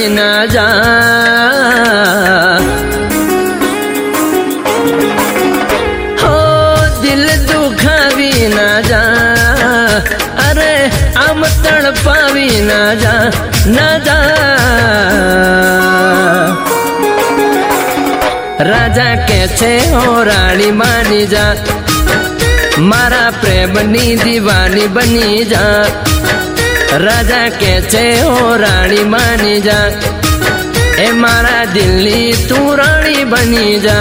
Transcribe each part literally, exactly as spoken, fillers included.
ना जा, हो दिल दुखावी ना जा, अरे आम तड़पावी ना जा, ना जा। राजा के छे हो रानी मानी जा, मारा प्रेमनी दीवानी बनी जा। राजा के छे हो रानी मानी जा, ए मारा दिल्ली तू रानी बनी जा।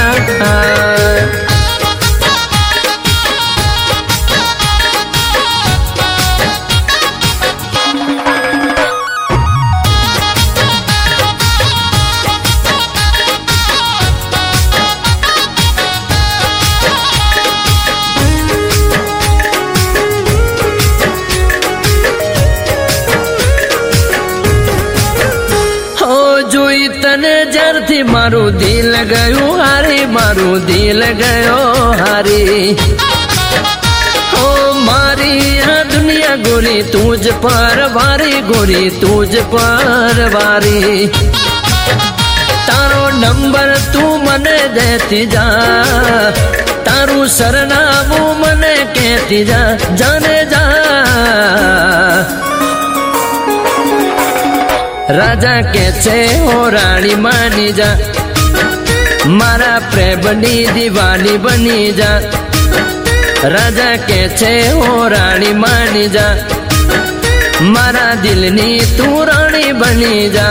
જોઈ તને જ્યારથી મારું દિલ ગયું હારી, મારું દિલ ગયો હારી। ओ मारी आ दुनिया गोरी तुझ पर वारी, गोरी तुझ पर वारी। तारो नंबर तू मने देती जा, तारू सरनामू मने कहती जा, जाने जा। राजा के छे हो रानी मानी जा, मारा प्रेमनी दीवानी बनी जा। राजा के छे हो रानी मानी जा, मारा दिलनी तू रानी बनी जा।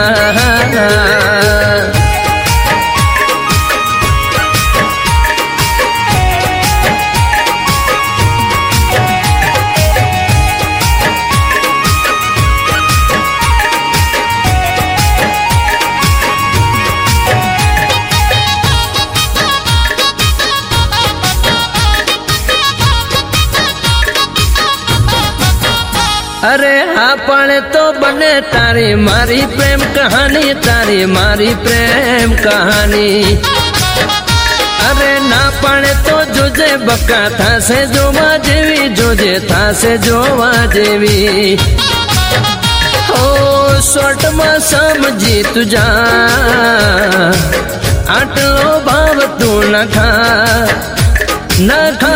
अरे हाँ पण तो बने तारी मारी प्रेम कहानी, तारी मारी प्रेम कहानी। अरे ना पण तो जोजे बका था से जोवा जेवी, जोजे था से जोवा जेवी। हो शॉर्ट में समझी तुझा, आटलो भाव तू न खा, न खा।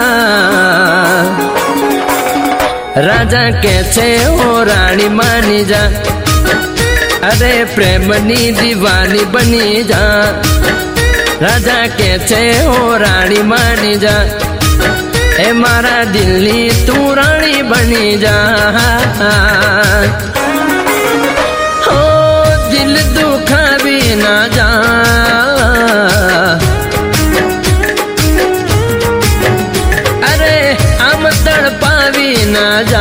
राजा के छे हो रानी मानी जा, अरे प्रेमनी दीवानी बनी जा। राजा के छे हो रानी मानी जा, ए मारा दिल्ली तू रानी बनी जा। हो दिल दुखावी ना जा, अरे आम तड़पावी ना जा।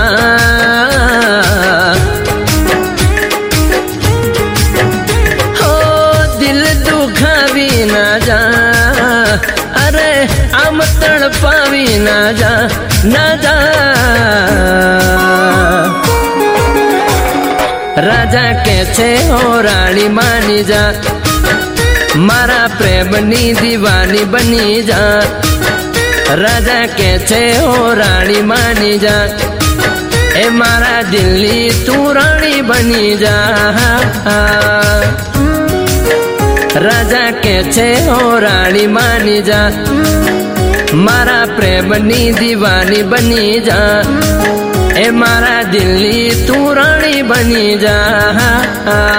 हो दिल दुखावी ना जा, अरे आम तड़पावी ना जा, ना जा। राजा के छे हो रानी मानी जा, मारा प्रेमनी दीवानी बनी जा। राजा के छे हो रानी मानी जा, ए मारा दिल्ली तू रानी बनी जा। राजा के छे हो रानी मानी जा, मारा प्रेमनी दीवानी बनी जा। ए मारा दिल्ली तू रानी बनी जा।